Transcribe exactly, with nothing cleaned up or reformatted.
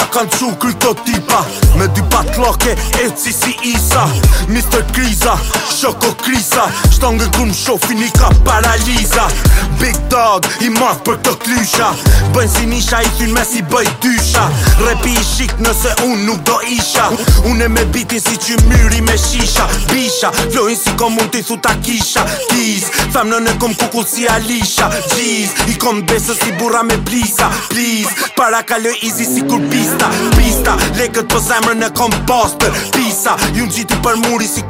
kanë qukri këto tipa Me dy patloke, eci si Isa mister Kriza, Shoko Krisa Shtongë grum shofin i ka paraliza Big dog, i math për këto klysha Bëjnë si nisha, i thyn me si bëj dysha Repi i shik nëse unë nuk do isha Unë e me bitin si që myri me shisha Bisha, flojnë si kom unë t'i thuta kisha Kiz, tham në në kom kukull si Alisha Gjiz, i kom besë si burra me plisa Please, para kaloj easy si kur pista Pista, lekët për zemrën e kom poster Pisa, ju në gjiti për muri si